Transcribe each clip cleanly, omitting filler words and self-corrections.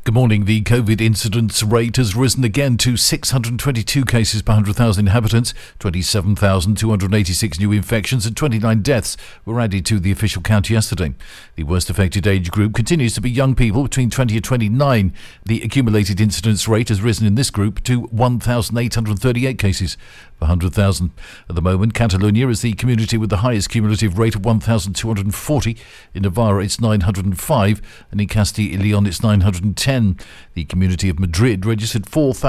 Good morning. The COVID incidence rate has risen again to 622 cases per 100,000 inhabitants. 27,286 new infections and 29 deaths were added to the official count yesterday. The worst affected age group continues to be young people between 20 and 29. The accumulated incidence rate has risen in this group to 1,838 cases per 100,000. At the moment, Catalonia is the community with the highest cumulative rate of 1,240. In Navarra, it's 905, and in Castilla y Leon, it's 910. The community of Madrid registered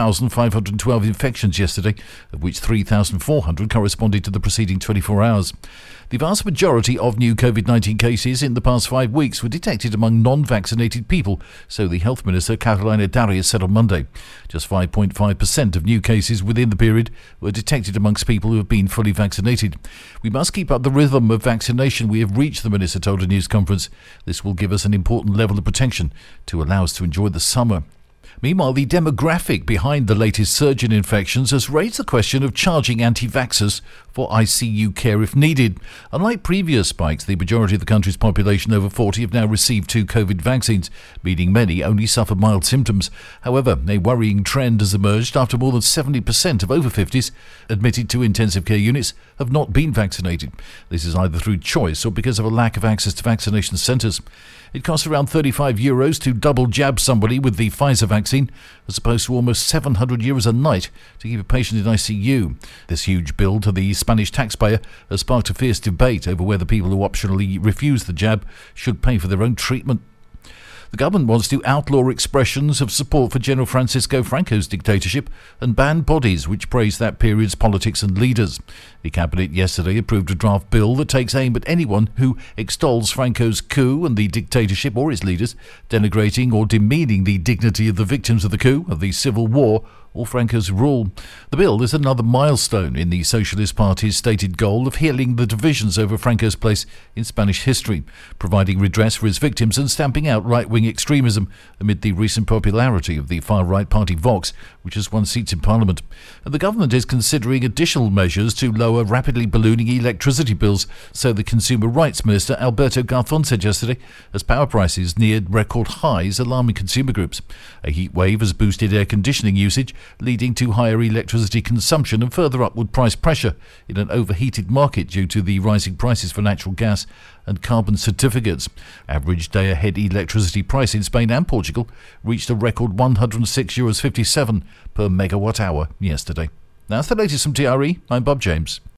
4,512 infections yesterday, of which 3,400 corresponded to the preceding 24 hours. The vast majority of new COVID-19 cases in the past 5 weeks were detected among non-vaccinated people, so the Health Minister Catalina Darius said on Monday. Just 5.5% of new cases within the period were detected amongst people who have been fully vaccinated. We must keep up the rhythm of vaccination we have reached, the Minister told a news conference. This will give us an important level of protection to allow us to enjoy the summer. Meanwhile, the demographic behind the latest surge in infections has raised the question of charging anti-vaxxers for ICU care if needed. Unlike previous spikes, the majority of the country's population over 40 have now received 2 COVID vaccines, meaning many only suffer mild symptoms. However, a worrying trend has emerged after more than 70% of over 50s admitted to intensive care units have not been vaccinated. This is either through choice or because of a lack of access to vaccination centres. It costs around €35 to double jab somebody with the Pfizer vaccine, as opposed to almost €700 a night to keep a patient in ICU. This huge bill to the Spanish taxpayer has sparked a fierce debate over whether people who optionally refuse the jab should pay for their own treatment. The government wants to outlaw expressions of support for General Francisco Franco's dictatorship and ban bodies which praise that period's politics and leaders. The cabinet yesterday approved a draft bill that takes aim at anyone who extols Franco's coup and the dictatorship or its leaders, denigrating or demeaning the dignity of the victims of the coup, of the civil war, or Franco's rule. The bill is another milestone in the Socialist Party's stated goal of healing the divisions over Franco's place in Spanish history, providing redress for his victims and stamping out right-wing extremism amid the recent popularity of the far-right party Vox, which has won seats in Parliament. And the government is considering additional measures to lower rapidly ballooning electricity bills, so the Consumer Rights Minister Alberto Garzón said yesterday, as power prices neared record highs, alarming consumer groups. A heat wave has boosted air conditioning usage, leading to higher electricity consumption and further upward price pressure in an overheated market due to the rising prices for natural gas and carbon certificates. Average day-ahead electricity price in Spain and Portugal reached a record €106.57 per megawatt hour yesterday. That's the latest from TRE. I'm Bob James.